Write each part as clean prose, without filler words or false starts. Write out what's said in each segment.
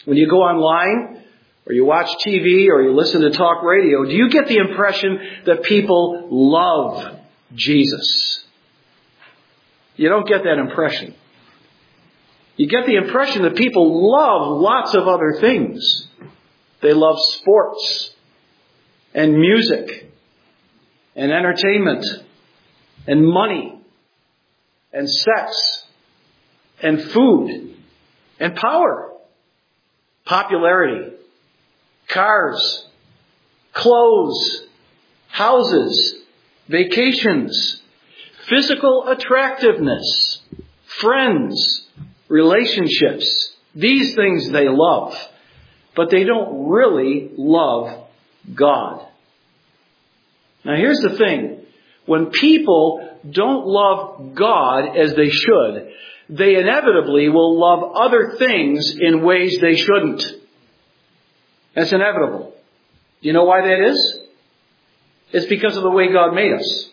When you go online, or you watch TV, or you listen to talk radio, do you get the impression that people love Jesus? You don't get that impression. You get the impression that people love lots of other things. They love sports, and music, and entertainment, and money, and sex, and food, and power, popularity, cars, clothes, houses, vacations, physical attractiveness, friends, relationships. These things they love, but they don't really love God. Now here's the thing. When people don't love God as they should, they inevitably will love other things in ways they shouldn't. That's inevitable. Do you know why that is? It's because of the way God made us.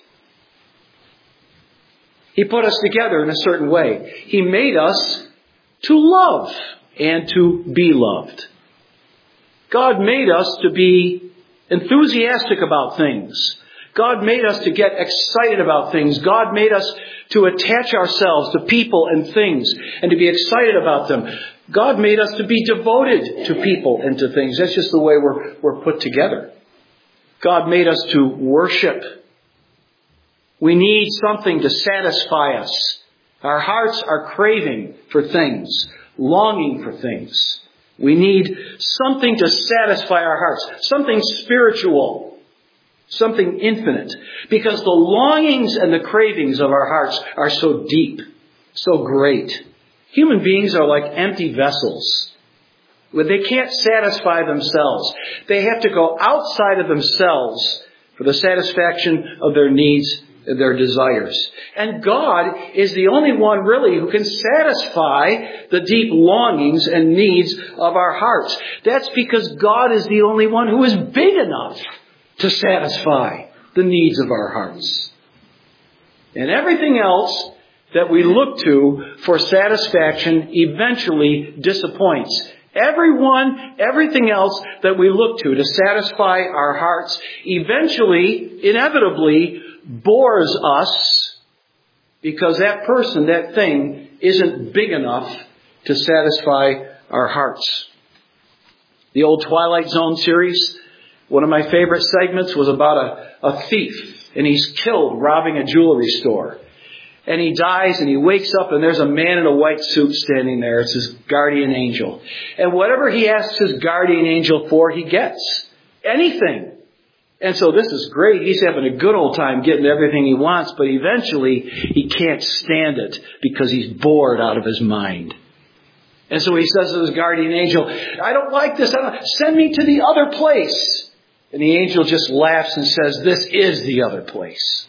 He put us together in a certain way. He made us to love and to be loved. God made us to be enthusiastic about things. God made us to get excited about things. God made us to attach ourselves to people and things and to be excited about them. God made us to be devoted to people and to things. That's just the way we're put together. God made us to worship. We need something to satisfy us. Our hearts are craving for things, longing for things. We need something to satisfy our hearts, something spiritual, something infinite, because the longings and the cravings of our hearts are so deep, so great. Human beings are like empty vessels. They can't satisfy themselves. They have to go outside of themselves for the satisfaction of their needs and their desires. And God is the only one really who can satisfy the deep longings and needs of our hearts. That's because God is the only one who is big enough to satisfy the needs of our hearts. And everything else that we look to for satisfaction eventually disappoints. Everything else that we look to satisfy our hearts eventually, inevitably, bores us because that person, that thing, isn't big enough to satisfy our hearts. The old Twilight Zone series, one of my favorite segments was about a thief, and he's killed robbing a jewelry store. And he dies and he wakes up and there's a man in a white suit standing there. It's his guardian angel. And whatever he asks his guardian angel for, he gets. Anything. And so this is great. He's having a good old time getting everything he wants, but eventually he can't stand it because he's bored out of his mind. And so he says to his guardian angel, I don't like this. Send me to the other place. And the angel just laughs and says, this is the other place.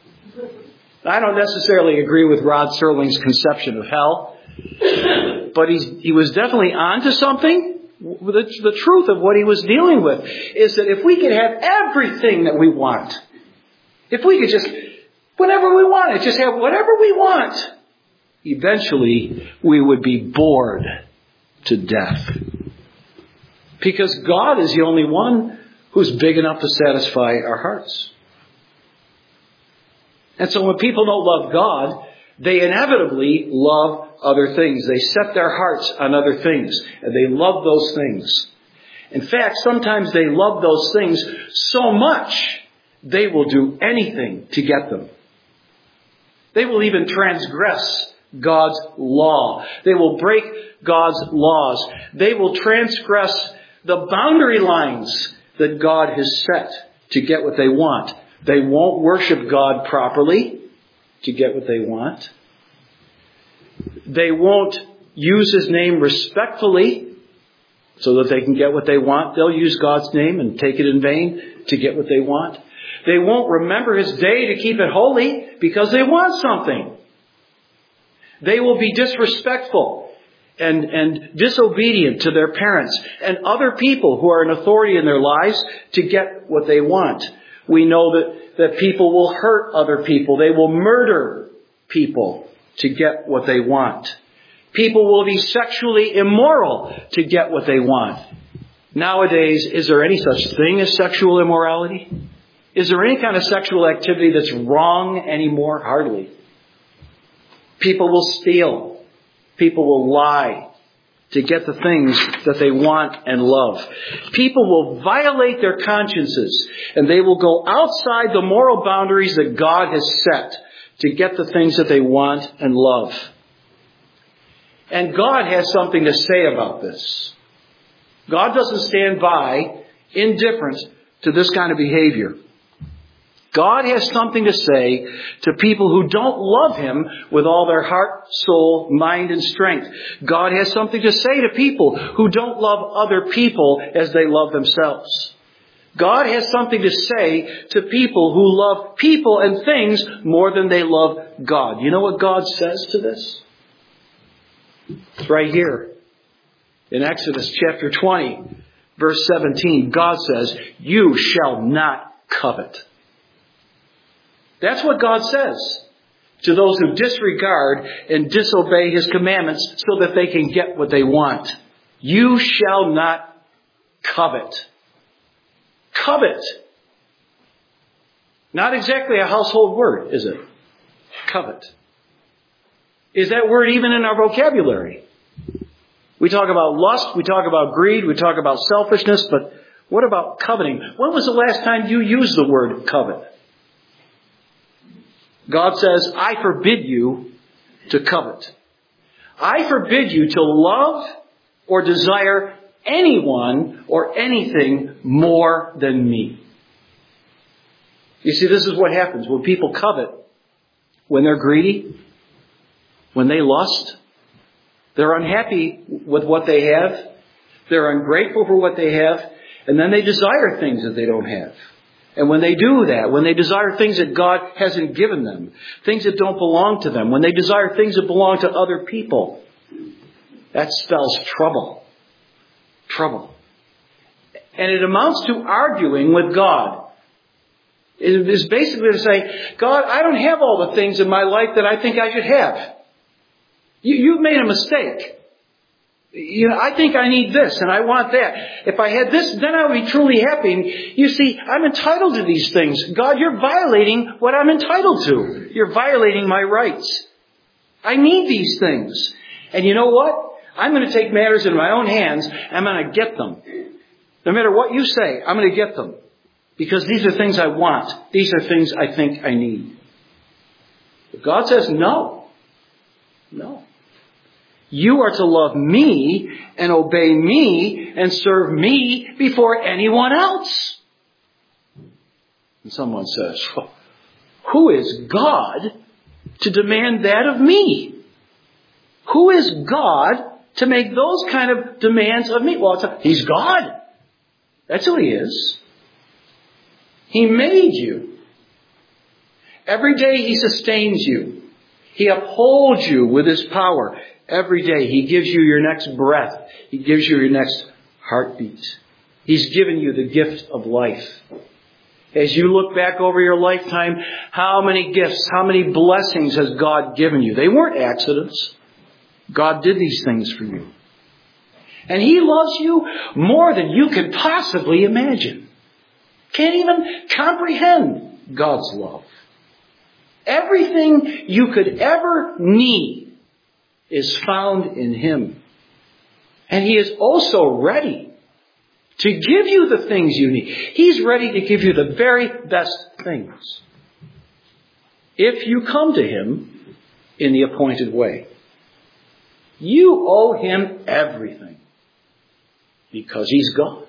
I don't necessarily agree with Rod Serling's conception of hell, but he was definitely onto something. The truth of what he was dealing with is that if we could have everything that we want, if we could just, whenever we want it, just have whatever we want, eventually we would be bored to death. Because God is the only one who's big enough to satisfy our hearts. And so when people don't love God, they inevitably love other things. They set their hearts on other things, and they love those things. In fact, sometimes they love those things so much, they will do anything to get them. They will even transgress God's law. They will break God's laws. They will transgress the boundary lines that God has set to get what they want. They won't worship God properly to get what they want. They won't use His name respectfully so that they can get what they want. They'll use God's name and take it in vain to get what they want. They won't remember His day to keep it holy because they want something. They will be disrespectful and disobedient to their parents and other people who are in authority in their lives to get what they want. We know that people will hurt other people. They will murder people to get what they want. People will be sexually immoral to get what they want. Nowadays, is there any such thing as sexual immorality? Is there any kind of sexual activity that's wrong anymore? Hardly. People will steal. People will lie to get the things that they want and love. People will violate their consciences, and they will go outside the moral boundaries that God has set to get the things that they want and love. And God has something to say about this. God doesn't stand by indifferent to this kind of behavior. God has something to say to people who don't love Him with all their heart, soul, mind, and strength. God has something to say to people who don't love other people as they love themselves. God has something to say to people who love people and things more than they love God. You know what God says to this? It's right here. In Exodus chapter 20, verse 17, God says, "You shall not covet." That's what God says to those who disregard and disobey His commandments so that they can get what they want. You shall not covet. Covet. Not exactly a household word, is it? Covet. Is that word even in our vocabulary? We talk about lust, we talk about greed, we talk about selfishness, but what about coveting? When was the last time you used the word covet? God says, "I forbid you to covet. I forbid you to love or desire anyone or anything more than me." You see, this is what happens when people covet. When they're greedy, when they lust, they're unhappy with what they have, they're ungrateful for what they have, and then they desire things that they don't have. And when they do that, when they desire things that God hasn't given them, things that don't belong to them, when they desire things that belong to other people, that spells trouble. Trouble. And it amounts to arguing with God. It is basically to say, "God, I don't have all the things in my life that I think I should have. You've made a mistake. I think I need this and I want that. If I had this, then I would be truly happy." And you see, I'm entitled to these things. God, you're violating what I'm entitled to. You're violating my rights. I need these things. And you know what? I'm going to take matters in my own hands and I'm going to get them. No matter what you say, I'm going to get them. Because these are things I want. These are things I think I need. But God says no. No. You are to love me and obey me and serve me before anyone else. And someone says, "Well, who is God to demand that of me? Who is God to make those kind of demands of me?" Well, He's God. That's who He is. He made you. Every day He sustains you. He upholds you with His power. Every day He gives you your next breath. He gives you your next heartbeat. He's given you the gift of life. As you look back over your lifetime, how many gifts, how many blessings has God given you? They weren't accidents. God did these things for you. And He loves you more than you can possibly imagine. Can't even comprehend God's love. Everything you could ever need is found in Him. And He is also ready to give you the things you need. He's ready to give you the very best things. If you come to Him in the appointed way. You owe Him everything. Because He's God.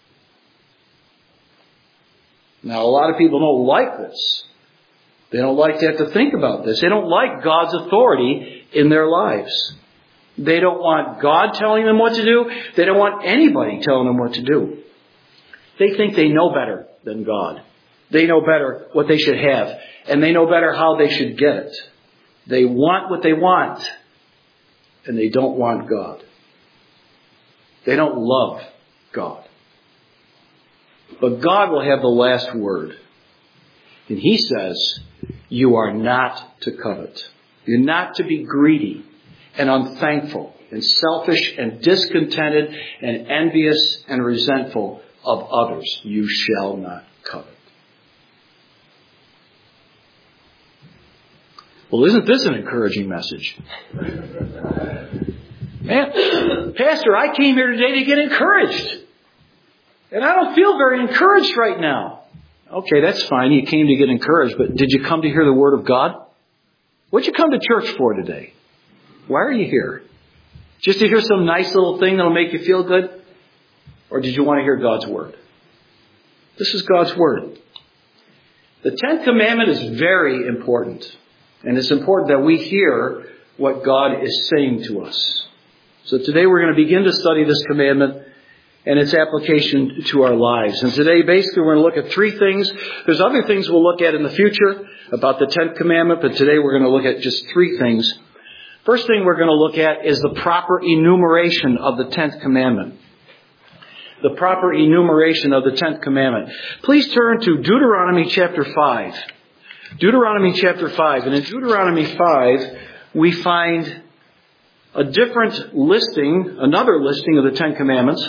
Now, a lot of people don't like this. They don't like to have to think about this. They don't like God's authority in their lives. They don't want God telling them what to do. They don't want anybody telling them what to do. They think they know better than God. They know better what they should have. And they know better how they should get it. They want what they want. And they don't want God. They don't love God. But God will have the last word. And He says, you are not to covet. You're not to be greedy. and unthankful and selfish and discontented and envious and resentful of others. You shall not covet. Well, isn't this an encouraging message? Man, Pastor, I came here today to get encouraged. And I don't feel very encouraged right now. Okay, that's fine. You came to get encouraged, but did you come to hear the Word of God? What'd you come to church for today? Why are you here? Just to hear some nice little thing that'll make you feel good? Or did you want to hear God's Word? This is God's Word. The 10th commandment is very important. And it's important that we hear what God is saying to us. So today we're going to begin to study this commandment and its application to our lives. And today basically we're going to look at three things. There's other things we'll look at in the future about the 10th commandment, but today we're going to look at just three things. First thing we're going to look at is the proper enumeration of the 10th commandment. The proper enumeration of the 10th commandment. Please turn to Deuteronomy chapter 5. Deuteronomy chapter 5. And in Deuteronomy 5, we find a different listing, another listing of the 10 commandments.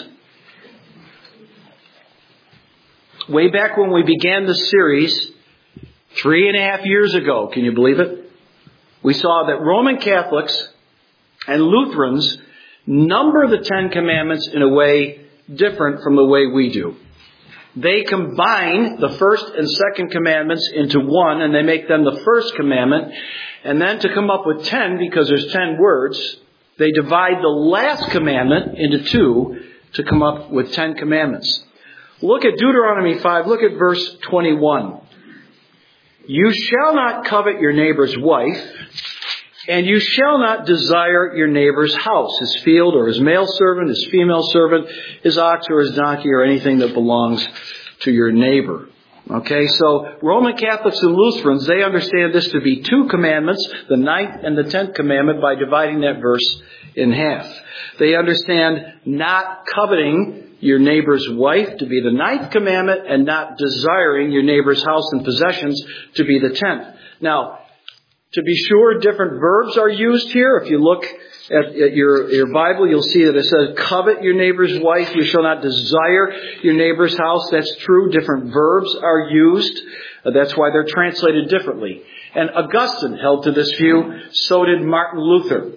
Way back when we began this series, 3.5 years ago, can you believe it? We saw that Roman Catholics and Lutherans number the 10 commandments in a way different from the way we do. They combine the first and second commandments into one, and they make them the first commandment. And then to come up with 10, because there's 10 words, they divide the last commandment into two to come up with 10 commandments. Look at Deuteronomy 5. Look at verse 21. You shall not covet your neighbor's wife, and you shall not desire your neighbor's house, his field, or his male servant, his female servant, his ox or his donkey, or anything that belongs to your neighbor. Okay, so Roman Catholics and Lutherans, they understand this to be two commandments, the 9th and the 10th commandment, by dividing that verse in half. They understand not coveting your neighbor's wife to be the 9th commandment, and not desiring your neighbor's house and possessions to be the 10th. Now, to be sure, different verbs are used here. If you look at your Bible, you'll see that it says, covet your neighbor's wife. You shall not desire your neighbor's house. That's true. Different verbs are used. That's why they're translated differently. And Augustine held to this view. So did Martin Luther.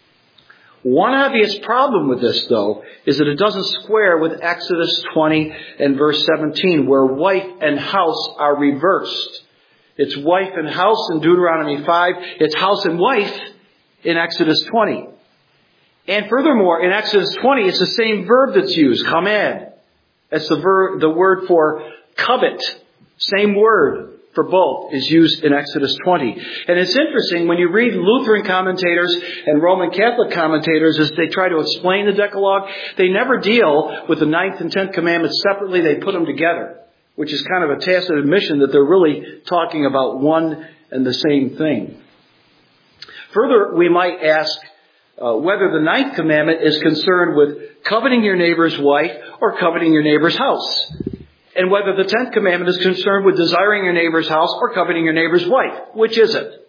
One obvious problem with this, though, is that it doesn't square with Exodus 20 and verse 17, where wife and house are reversed. It's wife and house in Deuteronomy 5. It's house and wife in Exodus 20. And furthermore, in Exodus 20, it's the same verb that's used, kamed. That's the word for covet. Same word for both is used in Exodus 20. And it's interesting, when you read Lutheran commentators and Roman Catholic commentators as they try to explain the Decalogue, they never deal with the 9th and 10th commandments separately. They put them together, which is kind of a tacit admission that they're really talking about one and the same thing. Further, we might ask whether the 9th commandment is concerned with coveting your neighbor's wife or coveting your neighbor's house. And whether the 10th commandment is concerned with desiring your neighbor's house or coveting your neighbor's wife. Which is it?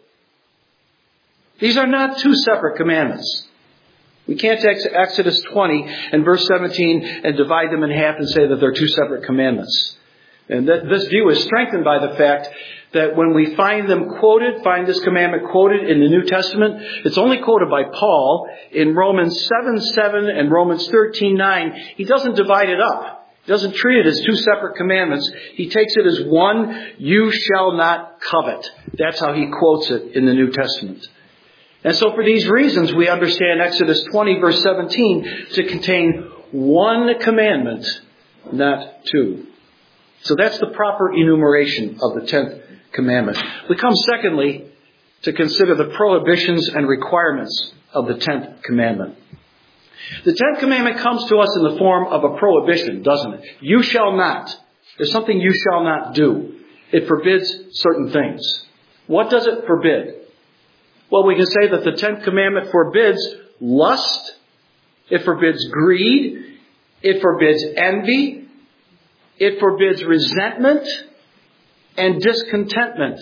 These are not two separate commandments. We can't take Exodus 20 and verse 17 and divide them in half and say that they're two separate commandments. And this view is strengthened by the fact that when we find this commandment quoted in the New Testament, it's only quoted by Paul in Romans 7:7 and Romans 13:9. He doesn't divide it up. He doesn't treat it as two separate commandments. He takes it as one, you shall not covet. That's how he quotes it in the New Testament. And so for these reasons, we understand Exodus 20 verse 17 to contain one commandment, not two. So that's the proper enumeration of the 10th commandment. We come secondly to consider the prohibitions and requirements of the 10th commandment. The 10th commandment comes to us in the form of a prohibition, doesn't it? You shall not. There's something you shall not do. It forbids certain things. What does it forbid? Well, we can say that the 10th commandment forbids lust. It forbids greed. It forbids envy. It forbids resentment and discontentment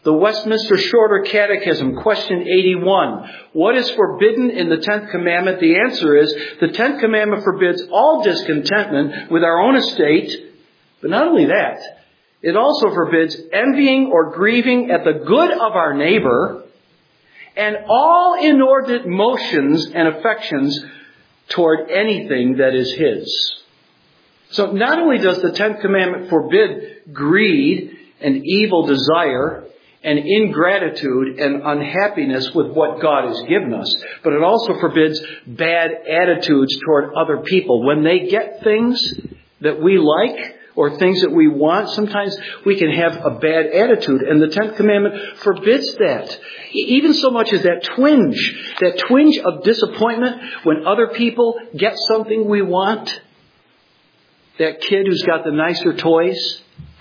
The Westminster Shorter Catechism, question 81. What is forbidden in the 10th commandment? The answer is, the 10th commandment forbids all discontentment with our own estate. But not only that, it also forbids envying or grieving at the good of our neighbor and all inordinate motions and affections toward anything that is his. So not only does the 10th commandment forbid greed and evil desire and ingratitude and unhappiness with what God has given us, but it also forbids bad attitudes toward other people. When they get things that we like or things that we want, sometimes we can have a bad attitude. And the 10th commandment forbids that. Even so much as that twinge of disappointment when other people get something we want. That kid who's got the nicer toys.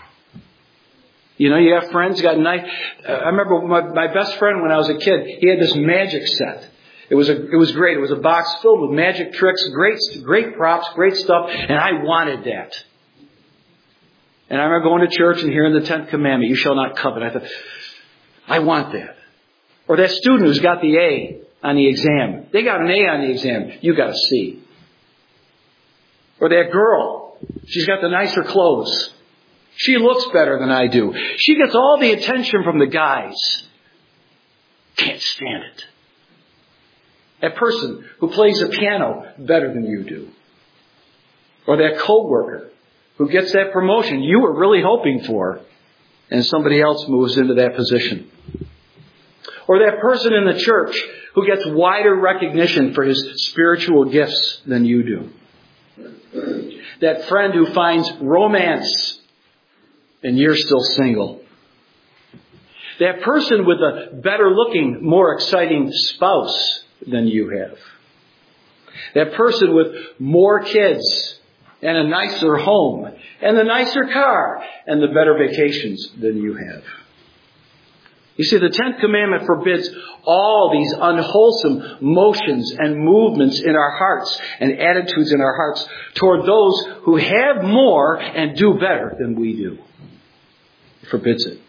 You have friends who got nice. I remember my best friend when I was a kid, he had this magic set. It was great. It was a box filled with magic tricks, great props, great stuff, and I wanted that. And I remember going to church and hearing the 10th commandment, you shall not covet. I thought, I want that. Or that student who's got the A on the exam. They got an A on the exam. You got a C. Or that girl, she's got the nicer clothes. She looks better than I do. She gets all the attention from the guys. Can't stand it. That person who plays the piano better than you do. Or that coworker who gets that promotion you were really hoping for, and somebody else moves into that position. Or that person in the church who gets wider recognition for his spiritual gifts than you do. That friend who finds romance and you're still single. That person with a better looking, more exciting spouse than you have. That person with more kids and a nicer home and the nicer car and the better vacations than you have. You see, the 10th commandment forbids all these unwholesome motions and movements in our hearts and attitudes in our hearts toward those who have more and do better than we do. It forbids it.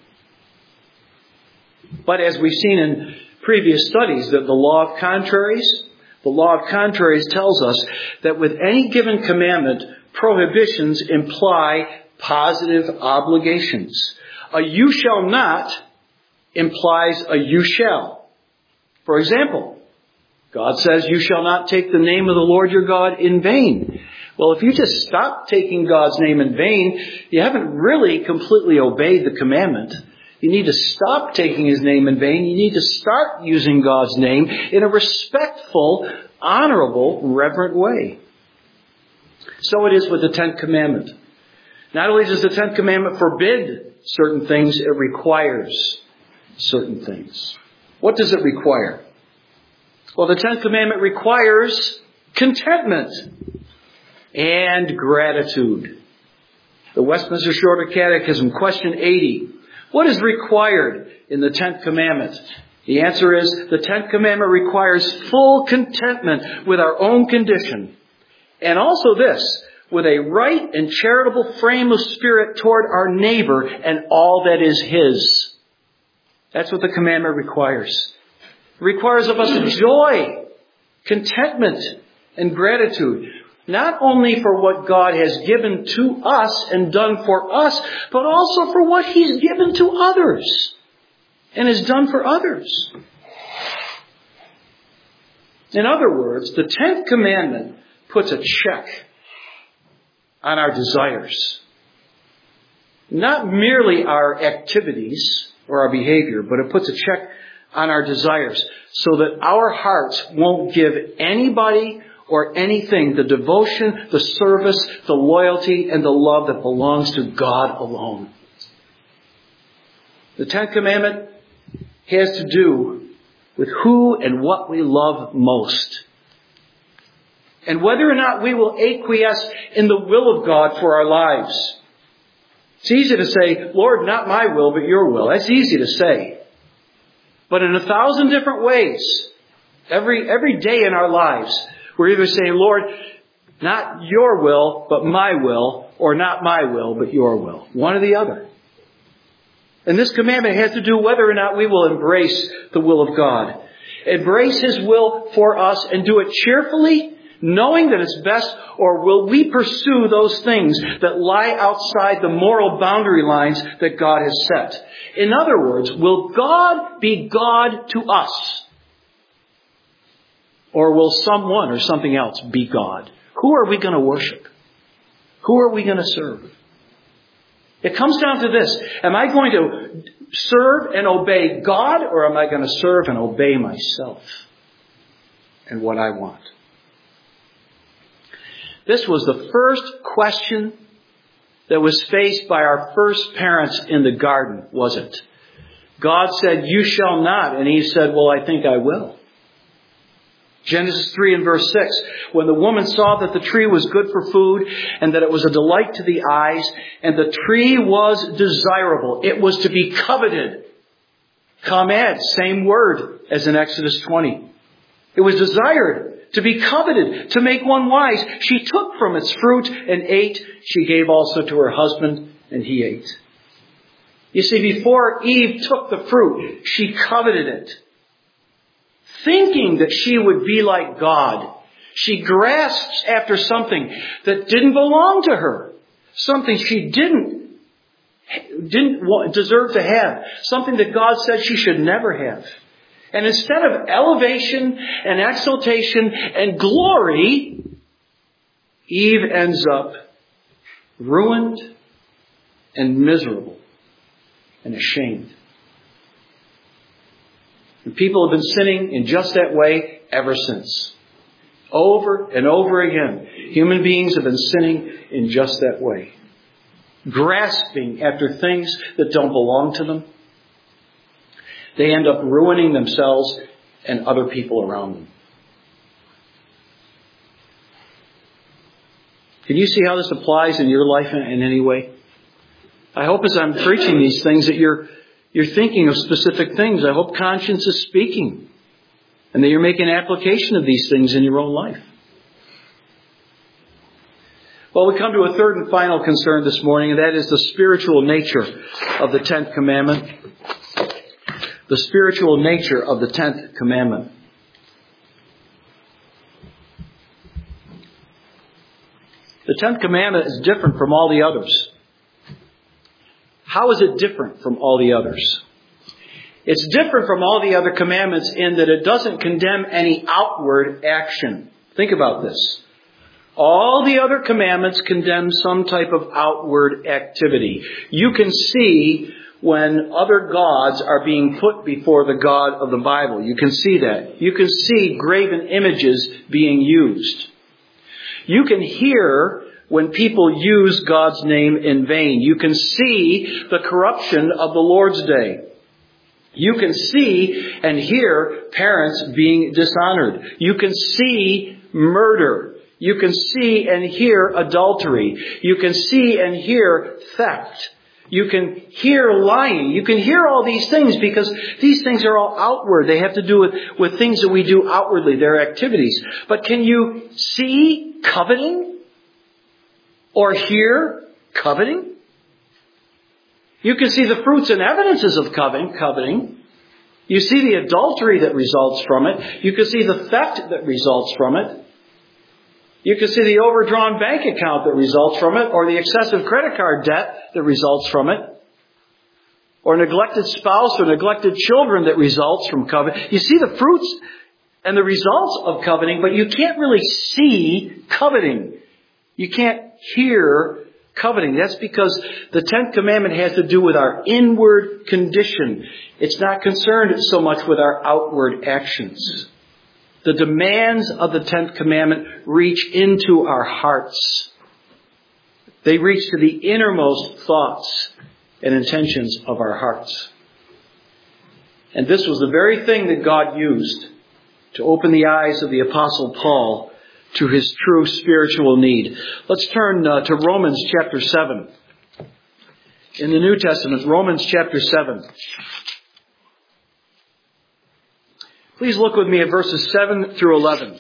But as we've seen in previous studies, that the law of contraries tells us that with any given commandment, prohibitions imply positive obligations. A you shall not implies a you shall. For example, God says you shall not take the name of the Lord your God in vain. Well, if you just stop taking God's name in vain, you haven't really completely obeyed the commandment. You need to stop taking His name in vain. You need to start using God's name in a respectful, honorable, reverent way. So it is with the 10th commandment. Not only does the 10th commandment forbid certain things, it requires certain things. What does it require? Well, the 10th commandment requires contentment and gratitude. The Westminster Shorter Catechism, question 80. What is required in the 10th commandment? The answer is, the 10th commandment requires full contentment with our own condition. And also this, with a right and charitable frame of spirit toward our neighbor and all that is his. That's what the commandment requires. It requires of us joy, contentment, and gratitude. Not only for what God has given to us and done for us, but also for what He's given to others and has done for others. In other words, the 10th commandment puts a check on our desires. Not merely our activities or our behavior, but it puts a check on our desires so that our hearts won't give anybody or anything the devotion, the service, the loyalty, and the love that belongs to God alone. The 10th commandment has to do with who and what we love most. And whether or not we will acquiesce in the will of God for our lives. It's easy to say, Lord, not my will, but your will. That's easy to say. But in 1,000 different ways, every day in our lives, we're either saying, Lord, not your will, but my will, or not my will, but your will. One or the other. And this commandment has to do whether or not we will embrace the will of God. Embrace His will for us and do it cheerfully, knowing that it's best, or will we pursue those things that lie outside the moral boundary lines that God has set? In other words, will God be God to us? Or will someone or something else be God? Who are we going to worship? Who are we going to serve? It comes down to this. Am I going to serve and obey God, or am I going to serve and obey myself and what I want? This was the first question that was faced by our first parents in the garden, was it? God said, "You shall not." And Eve said, "Well, I think I will." Genesis 3 and verse 6. When the woman saw that the tree was good for food and that it was a delight to the eyes and the tree was desirable. It was to be coveted. Kamed, same word as in Exodus 20. It was desired, to be coveted, to make one wise. She took from its fruit and ate. She gave also to her husband and he ate. You see, before Eve took the fruit, she coveted it. Thinking that she would be like God, she grasps after something that didn't belong to her. Something she didn't deserve to have. Something that God said she should never have. And instead of elevation and exaltation and glory, Eve ends up ruined and miserable and ashamed. And people have been sinning in just that way ever since. Over and over again, human beings have been sinning in just that way. Grasping after things that don't belong to them. They end up ruining themselves and other people around them. Can you see how this applies in your life in any way? I hope as I'm preaching these things that you're thinking of specific things. I hope conscience is speaking. And that you're making application of these things in your own life. Well, we come to a third and final concern this morning, and that is the spiritual nature of the 10th commandment. The spiritual nature of the 10th commandment. The 10th commandment is different from all the others. How is it different from all the others? It's different from all the other commandments in that it doesn't condemn any outward action. Think about this. All the other commandments condemn some type of outward activity. You can see when other gods are being put before the God of the Bible. You can see that. You can see graven images being used. You can hear when people use God's name in vain. You can see the corruption of the Lord's Day. You can see and hear parents being dishonored. You can see murder. You can see and hear adultery. You can see and hear theft. You can hear lying. You can hear all these things because these things are all outward. They have to do with things that we do outwardly. They're activities. But can you see coveting? Or hear coveting? You can see the fruits and evidences of coveting. You see the adultery that results from it. You can see the theft that results from it. You can see the overdrawn bank account that results from it, or the excessive credit card debt that results from it, or neglected spouse or neglected children that results from coveting. You see the fruits and the results of coveting, but you can't really see coveting. You can't hear coveting. That's because the 10th commandment has to do with our inward condition. It's not concerned so much with our outward actions. The demands of the 10th commandment reach into our hearts. They reach to the innermost thoughts and intentions of our hearts. And this was the very thing that God used to open the eyes of the Apostle Paul to his true spiritual need. Let's turn to Romans chapter 7. In the New Testament, Romans chapter 7. Please look with me at verses 7 through 11.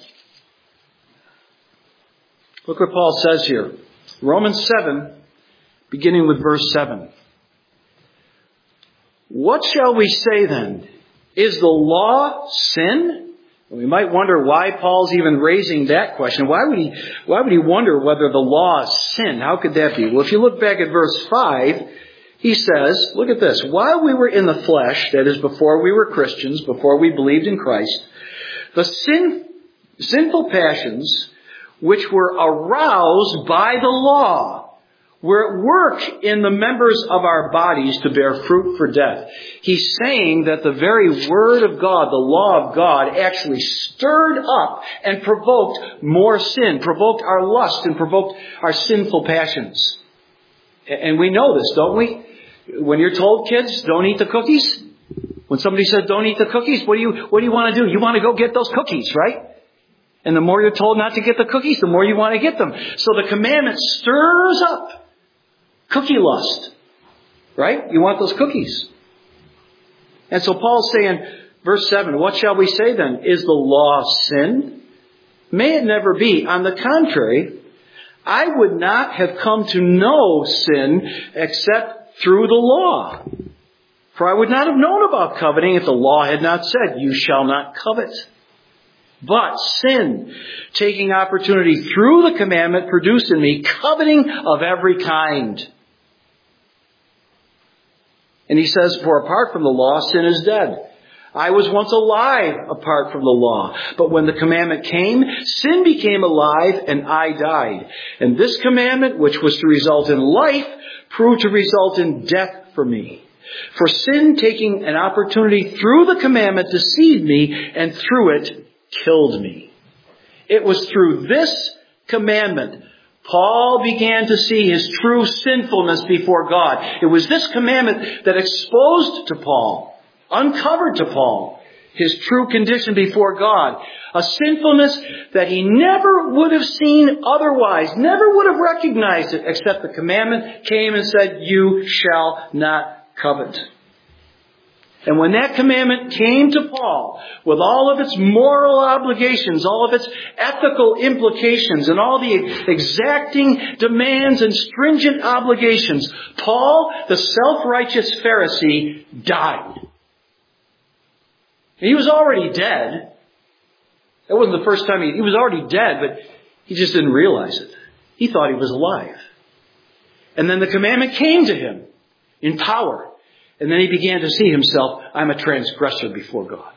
Look what Paul says here. Romans 7, beginning with verse 7. What shall we say then? Is the law sin? We might wonder why Paul's even raising that question. Why would he wonder whether the law is sin? How could that be? Well, if you look back at verse 5, he says, look at this. While we were in the flesh, that is before we were Christians, before we believed in Christ, the sinful passions which were aroused by the law were at work in the members of our bodies to bear fruit for death. He's saying that the very Word of God, the law of God, actually stirred up and provoked more sin, provoked our lust and provoked our sinful passions. And we know this, don't we? When you're told, kids, don't eat the cookies, when somebody says don't eat the cookies, what do you want to do? You want to go get those cookies, right? And the more you're told not to get the cookies, the more you want to get them. So the commandment stirs up cookie lust, right? You want those cookies. And so Paul's saying, verse 7, what shall we say then? Is the law sin? May it never be. On the contrary, I would not have come to know sin except through the law. For I would not have known about coveting if the law had not said, you shall not covet. But sin, taking opportunity through the commandment, produced in me coveting of every kind. And he says, for apart from the law, sin is dead. I was once alive apart from the law. But when the commandment came, sin became alive and I died. And this commandment, which was to result in life, proved to result in death for me. For sin, taking an opportunity through the commandment, deceived me, and through it killed me. It was through this commandment Paul began to see his true sinfulness before God. It was this commandment that exposed to Paul, uncovered to Paul, his true condition before God. A sinfulness that he never would have seen otherwise, never would have recognized it, except the commandment came and said, you shall not covet. And when that commandment came to Paul, with all of its moral obligations, all of its ethical implications, and all the exacting demands and stringent obligations, Paul, the self-righteous Pharisee, died. He was already dead. That wasn't the first time he was already dead, but he just didn't realize it. He thought he was alive. And then the commandment came to him in power. And then he began to see himself, I'm a transgressor before God.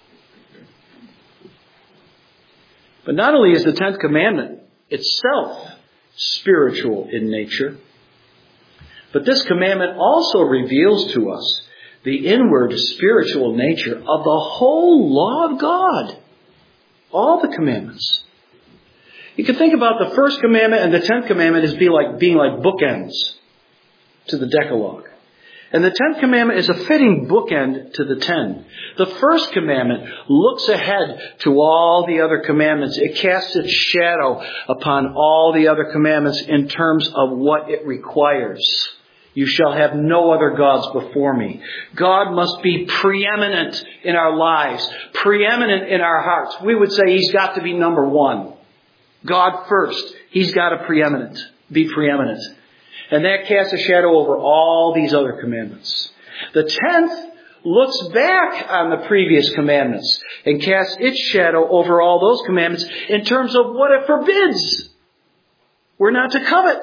But not only is the 10th commandment itself spiritual in nature, but this commandment also reveals to us the inward spiritual nature of the whole law of God. All the commandments. You can think about the first commandment and the 10th commandment as being like bookends to the Decalogue. And the 10th commandment is a fitting bookend to the 10. The first commandment looks ahead to all the other commandments. It casts its shadow upon all the other commandments in terms of what it requires. You shall have no other gods before me. God must be preeminent in our lives, preeminent in our hearts. We would say He's got to be number one. God first. He's got to be preeminent. And that casts a shadow over all these other commandments. The 10th looks back on the previous commandments and casts its shadow over all those commandments in terms of what it forbids. We're not to covet.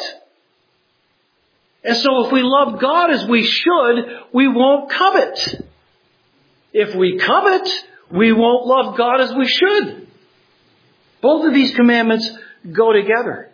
And so if we love God as we should, we won't covet. If we covet, we won't love God as we should. Both of these commandments go together.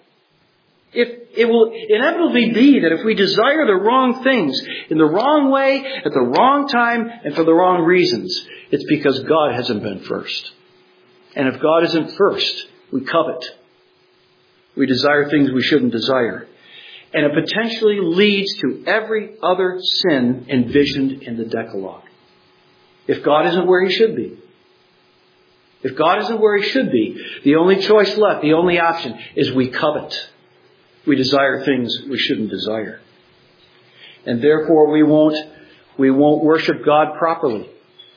It will inevitably be that if we desire the wrong things in the wrong way, at the wrong time, and for the wrong reasons, it's because God hasn't been first. And if God isn't first, we covet. We desire things we shouldn't desire. And it potentially leads to every other sin envisioned in the Decalogue. If God isn't where He should be. If God isn't where He should be, the only choice left, the only option is we covet. We desire things we shouldn't desire. And therefore we won't worship God properly.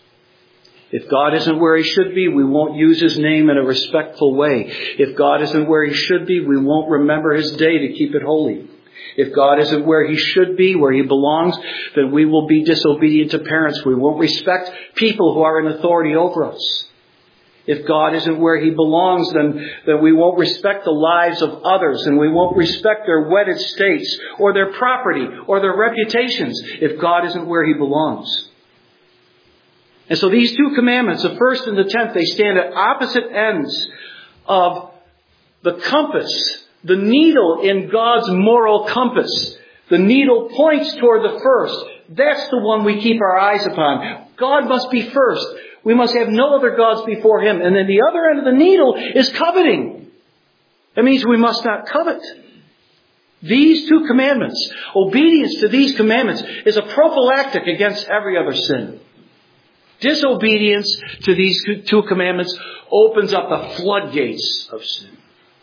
If God isn't where He should be, we won't use His name in a respectful way. If God isn't where He should be, we won't remember His day to keep it holy. If God isn't where He should be, where He belongs, then we will be disobedient to parents. We won't respect people who are in authority over us. If God isn't where He belongs, then we won't respect the lives of others, and we won't respect their wedded states or their property or their reputations if God isn't where He belongs. And so these two commandments, the first and the 10th, they stand at opposite ends of the compass, the needle in God's moral compass. The needle points toward the first. That's the one we keep our eyes upon. God must be first. We must have no other gods before Him. And then the other end of the needle is coveting. That means we must not covet. These two commandments, obedience to these commandments, is a prophylactic against every other sin. Disobedience to these two commandments opens up the floodgates of sin.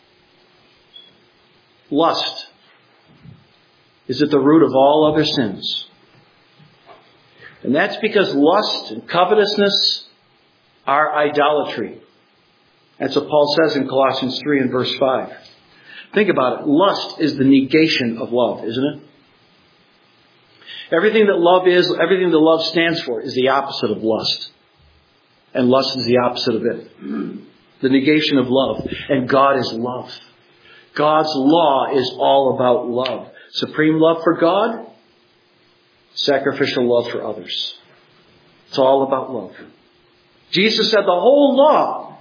Lust is at the root of all other sins. And that's because lust and covetousness are idolatry. That's what Paul says in Colossians 3 and verse 5. Think about it. Lust is the negation of love, isn't it? Everything that love is, everything that love stands for is the opposite of lust. And lust is the opposite of it. The negation of love. And God is love. God's law is all about love. Supreme love for God, sacrificial love for others. It's all about love. Jesus said the whole law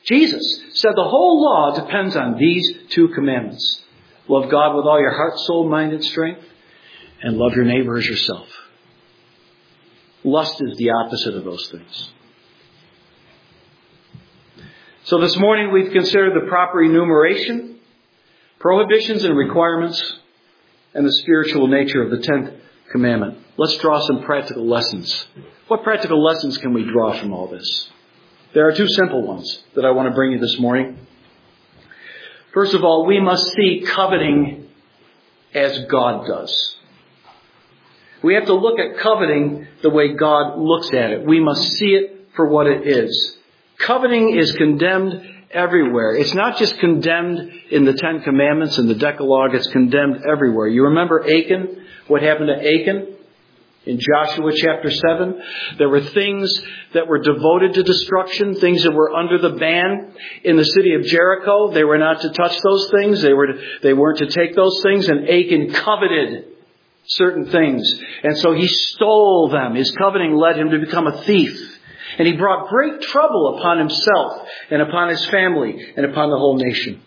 depends on these two commandments. Love God with all your heart, soul, mind, and strength. And love your neighbor as yourself. Lust is the opposite of those things. So this morning we've considered the proper enumeration, prohibitions and requirements, and the spiritual nature of the 10th commandment. Let's draw some practical lessons. What practical lessons can we draw from all this? There are two simple ones that I want to bring you this morning. First of all, we must see coveting as God does. We have to look at coveting the way God looks at it. We must see it for what it is. Coveting is condemned everywhere. It's not just condemned in the 10 Commandments and the Decalogue. It's condemned everywhere. You remember Achan? What happened to Achan? In Joshua chapter 7, there were things that were devoted to destruction, things that were under the ban in the city of Jericho. They were not to touch those things. They weren't to take those things. And Achan coveted certain things. And so he stole them. His coveting led him to become a thief. And he brought great trouble upon himself and upon his family and upon the whole nation.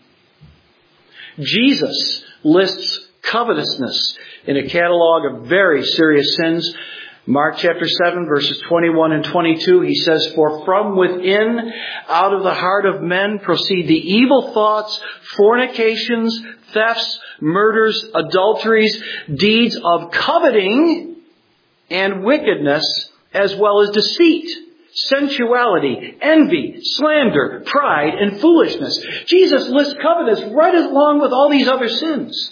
Jesus lists covetousness in a catalog of very serious sins. Mark chapter 7, verses 21 and 22, he says, "For from within, out of the heart of men, proceed the evil thoughts, fornications, thefts, murders, adulteries, deeds of coveting, and wickedness, as well as deceit, sensuality, envy, slander, pride, and foolishness." Jesus lists covetousness right along with all these other sins.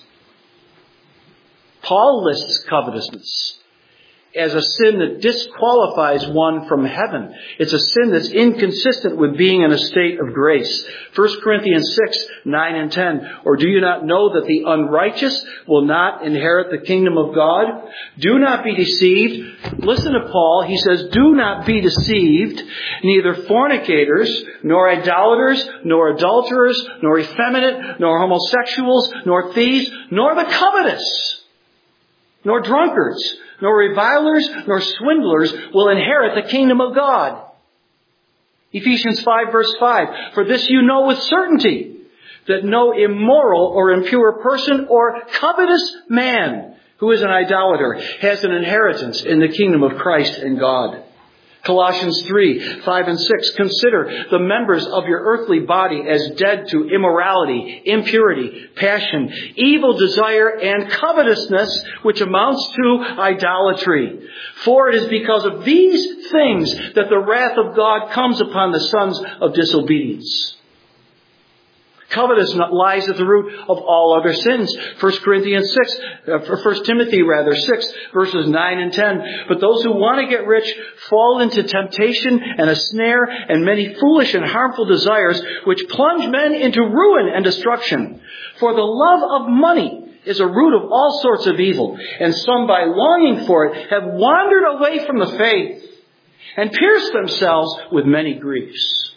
Paul lists covetousness as a sin that disqualifies one from heaven. It's a sin that's inconsistent with being in a state of grace. 1 Corinthians 6, 9 and 10. "Or do you not know that the unrighteous will not inherit the kingdom of God? Do not be deceived." Listen to Paul. He says, "Do not be deceived. Neither fornicators, nor idolaters, nor adulterers, nor effeminate, nor homosexuals, nor thieves, nor the covetous, nor drunkards, nor revilers, nor swindlers will inherit the kingdom of God." Ephesians 5 verse 5. "For this you know with certainty, that no immoral or impure person or covetous man who is an idolater has an inheritance in the kingdom of Christ and God." Colossians 3, 5 and 6. "Consider the members of your earthly body as dead to immorality, impurity, passion, evil desire, and covetousness, which amounts to idolatry. For it is because of these things that the wrath of God comes upon the sons of disobedience." Covetousness lies at the root of all other sins. 1 Timothy 6, verses 9 and 10. "But those who want to get rich fall into temptation and a snare and many foolish and harmful desires, which plunge men into ruin and destruction. For the love of money is a root of all sorts of evil, and some by longing for it have wandered away from the faith and pierced themselves with many griefs.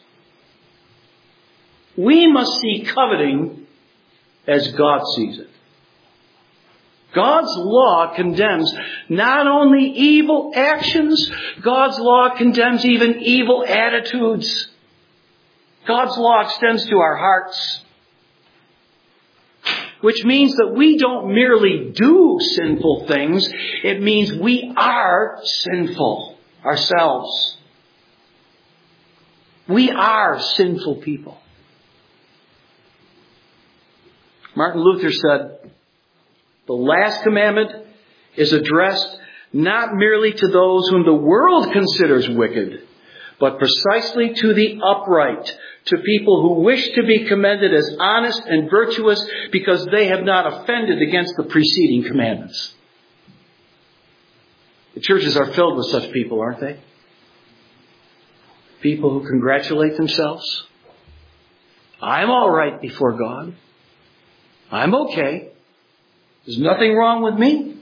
We must see coveting as God sees it. God's law condemns not only evil actions, God's law condemns even evil attitudes. God's law extends to our hearts, which means that we don't merely do sinful things. It means we are sinful ourselves. We are sinful people. Martin Luther said, the last commandment is addressed not merely to those whom the world considers wicked, but precisely to the upright, to people who wish to be commended as honest and virtuous because they have not offended against the preceding commandments. The churches are filled with such people, aren't they? People who congratulate themselves. I'm all right before God. I'm okay. There's nothing wrong with me.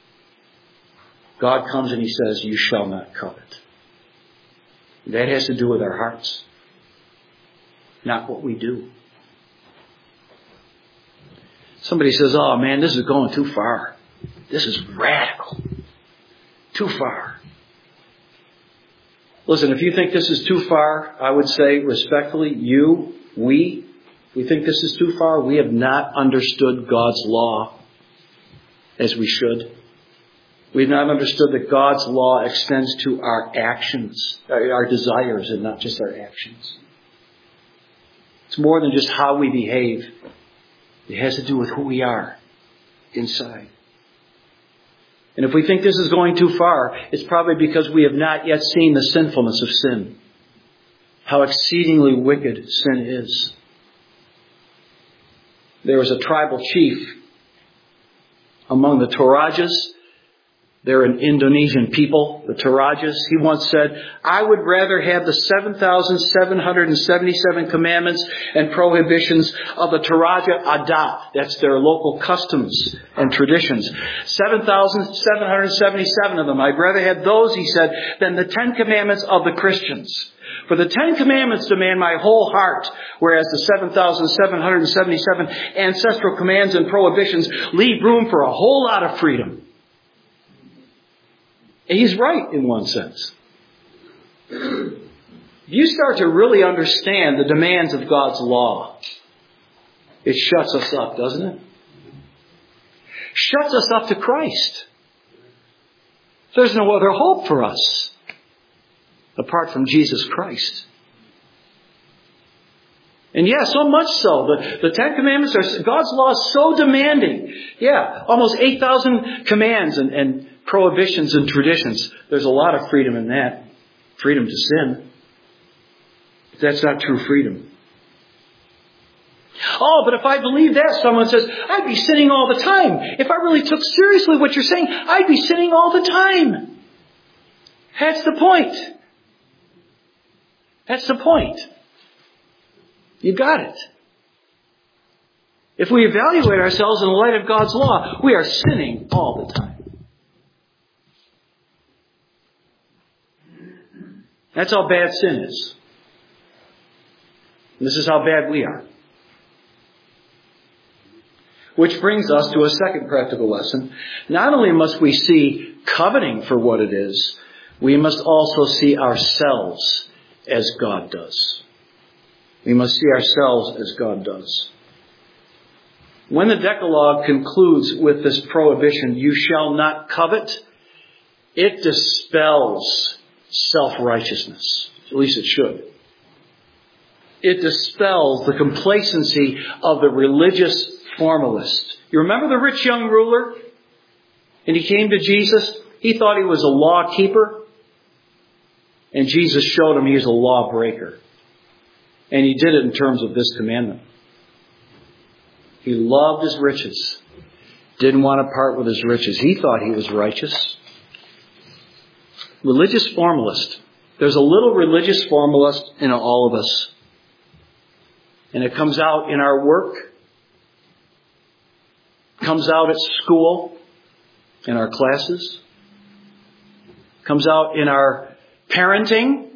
God comes and He says, you shall not covet. That has to do with our hearts, not what we do. Somebody says, oh man, this is going too far. This is radical. Too far. Listen, if you think this is too far, I would say respectfully, we think this is too far. We have not understood God's law as we should. We've not understood that God's law extends to our actions, our desires, and not just our actions. It's more than just how we behave. It has to do with who we are inside. And if we think this is going too far, it's probably because we have not yet seen the sinfulness of sin. How exceedingly wicked sin is. There was a tribal chief among the Torajas. They're an Indonesian people, the Torajas. He once said, I would rather have the 7,777 commandments and prohibitions of the Toraja Adat. That's their local customs and traditions. 7,777 of them. I'd rather have those, he said, than the 10 commandments of the Christians. For the 10 commandments demand my whole heart, whereas the 7,777 ancestral commands and prohibitions leave room for a whole lot of freedom. And he's right in one sense. You start to really understand the demands of God's law. It shuts us up, doesn't it? Shuts us up to Christ. There's no other hope for us apart from Jesus Christ. And yeah, so much so. The Ten Commandments are, God's law is so demanding. Yeah, almost 8,000 commands and prohibitions and traditions. There's a lot of freedom in that. Freedom to sin. But that's not true freedom. Oh, but if I believe that, someone says, I'd be sinning all the time. If I really took seriously what you're saying, I'd be sinning all the time. That's the point. That's the point. You got it. If we evaluate ourselves in the light of God's law, we are sinning all the time. That's how bad sin is. And this is how bad we are. Which brings us to a second practical lesson. Not only must we see coveting for what it is, we must also see ourselves as God does. We must see ourselves as God does. When the Decalogue concludes with this prohibition, you shall not covet, it dispels self-righteousness. At least it should. It dispels the complacency of the religious formalist. You remember the rich young ruler? And he came to Jesus. He thought he was a law keeper. And Jesus showed him he was a lawbreaker. And he did it in terms of this commandment. He loved his riches. Didn't want to part with his riches. He thought he was righteous. Religious formalist. There's a little religious formalist in all of us. And it comes out in our work. comes out at school, in our classes. Comes out in our parenting.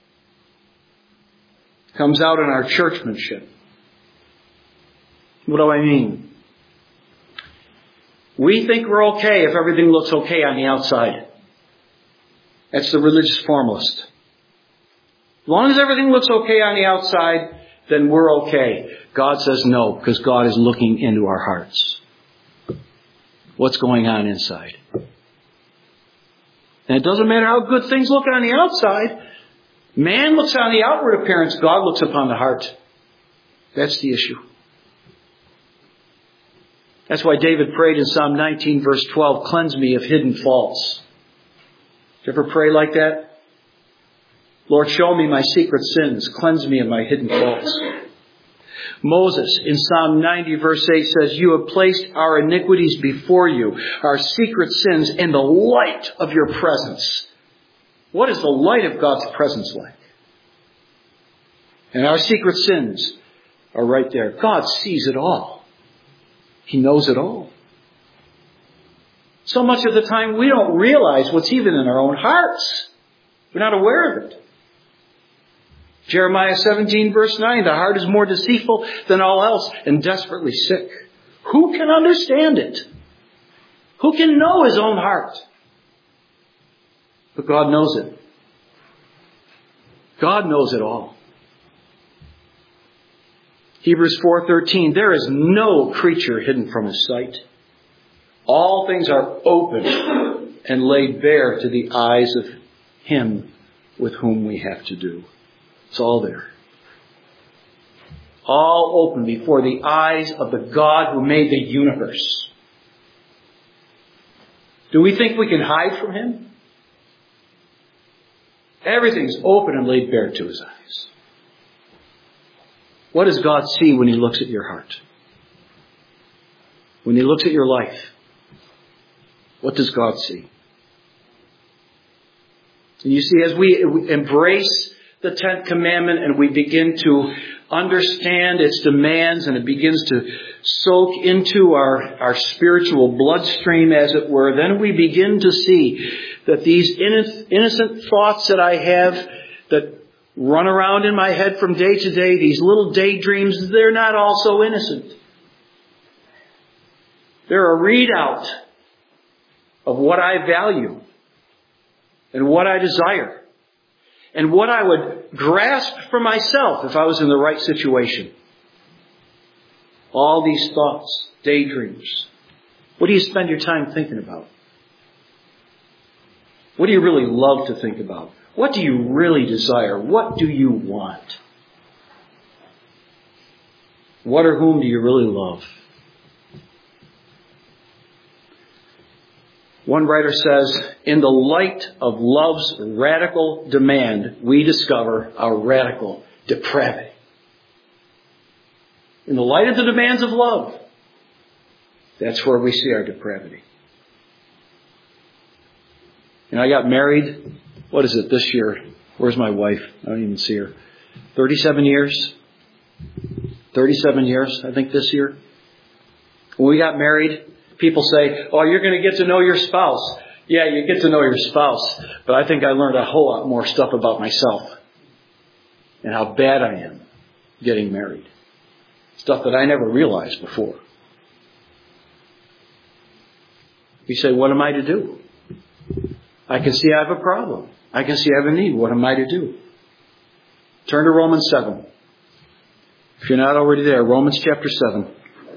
Comes out in our churchmanship. What do I mean? We think we're okay if everything looks okay on the outside. That's the religious formalist. As long as everything looks okay on the outside, then we're okay. God says no, because God is looking into our hearts. What's going on inside? And it doesn't matter how good things look on the outside. Man looks on the outward appearance. God looks upon the heart. That's the issue. That's why David prayed in Psalm 19 verse 12, cleanse me of hidden faults. Did you ever pray like that? Lord, show me my secret sins. Cleanse me of my hidden faults. Moses in Psalm 90 verse 8 says, you have placed our iniquities before you, our secret sins in the light of your presence. What is the light of God's presence like? And our secret sins are right there. God sees it all. He knows it all. So much of the time we don't realize what's even in our own hearts. We're not aware of it. Jeremiah 17 verse 9, the heart is more deceitful than all else and desperately sick. Who can understand it? Who can know his own heart? But God knows it. God knows it all. Hebrews 4:13, there is no creature hidden from his sight. All things are open and laid bare to the eyes of him with whom we have to do. It's all there. All open before the eyes of the God who made the universe. Do we think we can hide from him? Everything's open and laid bare to his eyes. What does God see when he looks at your heart? When he looks at your life? What does God see? And you see, as we embrace the 10th commandment and we begin to understand its demands and it begins to soak into our spiritual bloodstream, as it were, then we begin to see that these innocent thoughts that I have that run around in my head from day to day, these little daydreams, they're not all so innocent. They're a readout of what I value and what I desire and what I would grasp for myself if I was in the right situation. All these thoughts, daydreams. What do you spend your time thinking about? What do you really love to think about? What do you really desire? What do you want? What or whom do you really love? One writer says, in the light of love's radical demand, we discover our radical depravity. In the light of the demands of love, that's where we see our depravity. And I got married, what is it, this year? Where's my wife? I don't even see her. 37 years. 37 years, I think, this year. When we got married, people say, oh, you're going to get to know your spouse. Yeah, you get to know your spouse. But I think I learned a whole lot more stuff about myself and how bad I am getting married. Stuff that I never realized before. You say, what am I to do? I can see I have a problem. I can see I have a need. What am I to do? Turn to Romans 7. If you're not already there, Romans chapter 7.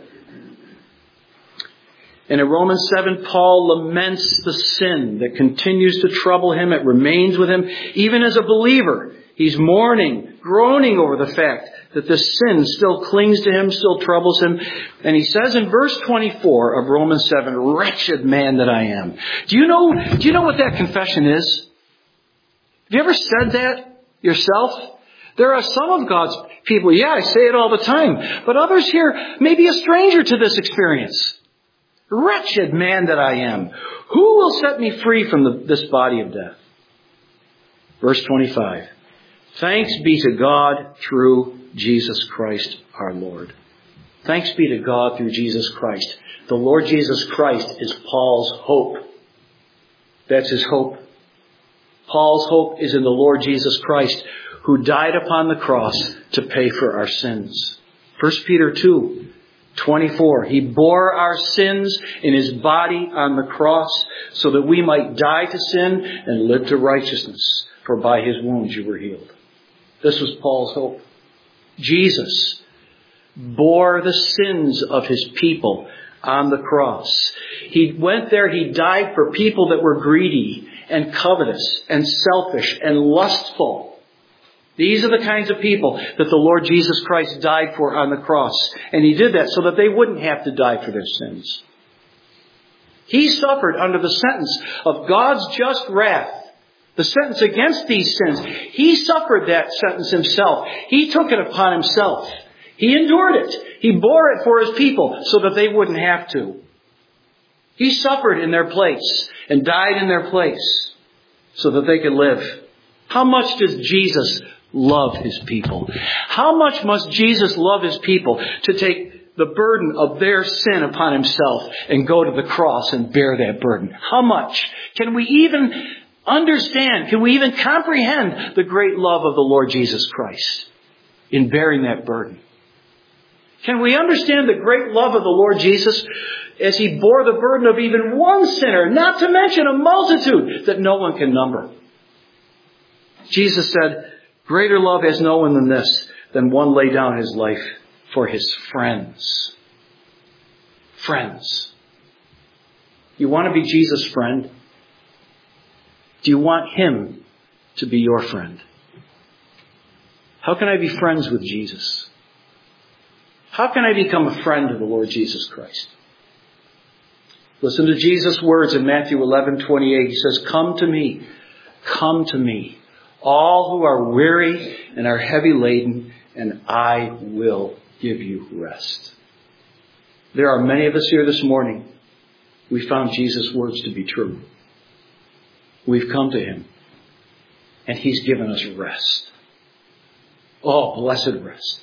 And in Romans 7, Paul laments the sin that continues to trouble him. It remains with him. Even as a believer, he's mourning, groaning over the fact that this sin still clings to him, still troubles him. And he says in verse 24 of Romans 7, wretched man that I am. Do you know what that confession is? Have you ever said that yourself? There are some of God's people, yeah, I say it all the time. But others here may be a stranger to this experience. Wretched man that I am. Who will set me free from this body of death? Verse 25. Thanks be to God through Jesus Christ our Lord. Thanks be to God through Jesus Christ. The Lord Jesus Christ is Paul's hope. That's his hope. Paul's hope is in the Lord Jesus Christ, who died upon the cross to pay for our sins. 1 Peter 2:24. He bore our sins in his body on the cross so that we might die to sin and live to righteousness. For by his wounds you were healed. This was Paul's hope. Jesus bore the sins of his people on the cross. He went there, he died for people that were greedy and covetous and selfish and lustful. These are the kinds of people that the Lord Jesus Christ died for on the cross. And he did that so that they wouldn't have to die for their sins. He suffered under the sentence of God's just wrath. The sentence against these sins. He suffered that sentence himself. He took it upon himself. He endured it. He bore it for his people so that they wouldn't have to. He suffered in their place and died in their place so that they could live. How much does Jesus love his people? How much must Jesus love his people to take the burden of their sin upon himself and go to the cross and bear that burden? How much? Can we even understand, can we even comprehend the great love of the Lord Jesus Christ in bearing that burden? Can we understand the great love of the Lord Jesus as he bore the burden of even one sinner, not to mention a multitude that no one can number? Jesus said, greater love has no one than this, than one lay down his life for his friends. Friends. You want to be Jesus' friend? Do you want him to be your friend? How can I be friends with Jesus? How can I become a friend of the Lord Jesus Christ? Listen to Jesus' words in Matthew 11:28. He says, come to me, all who are weary and are heavy laden, and I will give you rest. There are many of us here this morning. We found Jesus' words to be true. We've come to him, and he's given us rest. Oh, blessed rest.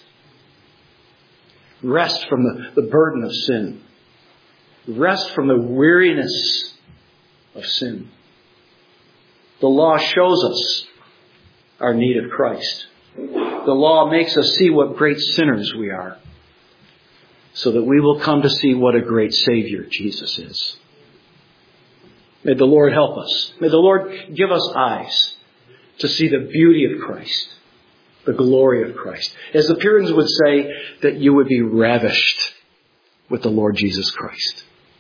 Rest from the burden of sin. Rest from the weariness of sin. The law shows us our need of Christ. The law makes us see what great sinners we are, so that we will come to see what a great Savior Jesus is. May the Lord help us. May the Lord give us eyes to see the beauty of Christ, the glory of Christ. As the Puritans would say, that you would be ravished with the Lord Jesus Christ.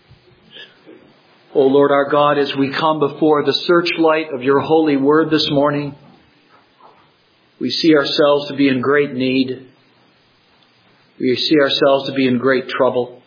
O Lord our God, as we come before the searchlight of your holy word this morning, we see ourselves to be in great need. We see ourselves to be in great trouble.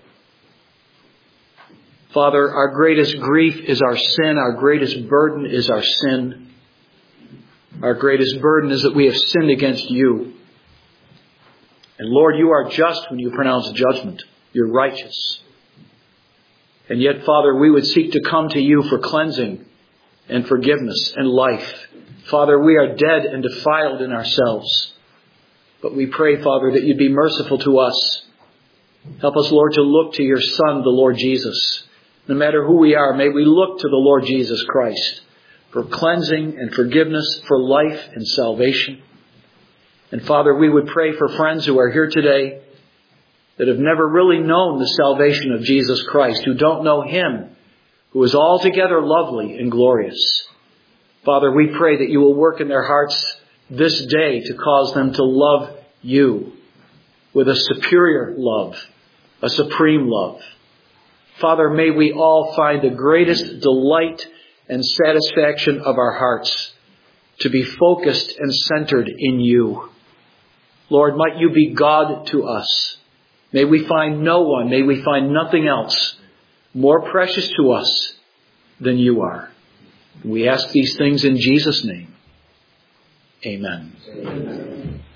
Father, our greatest grief is our sin. Our greatest burden is our sin. Our greatest burden is that we have sinned against you. And Lord, you are just when you pronounce judgment. You're righteous. And yet, Father, we would seek to come to you for cleansing and forgiveness and life. Father, we are dead and defiled in ourselves. But we pray, Father, that you'd be merciful to us. Help us, Lord, to look to your Son, the Lord Jesus. No matter who we are, may we look to the Lord Jesus Christ for cleansing and forgiveness, for life and salvation. And Father, we would pray for friends who are here today that have never really known the salvation of Jesus Christ, who don't know him, who is altogether lovely and glorious. Father, we pray that you will work in their hearts this day to cause them to love you with a superior love, a supreme love. Father, may we all find the greatest delight and satisfaction of our hearts to be focused and centered in you. Lord, might you be God to us. May we find no one, may we find nothing else more precious to us than you are. We ask these things in Jesus' name. Amen.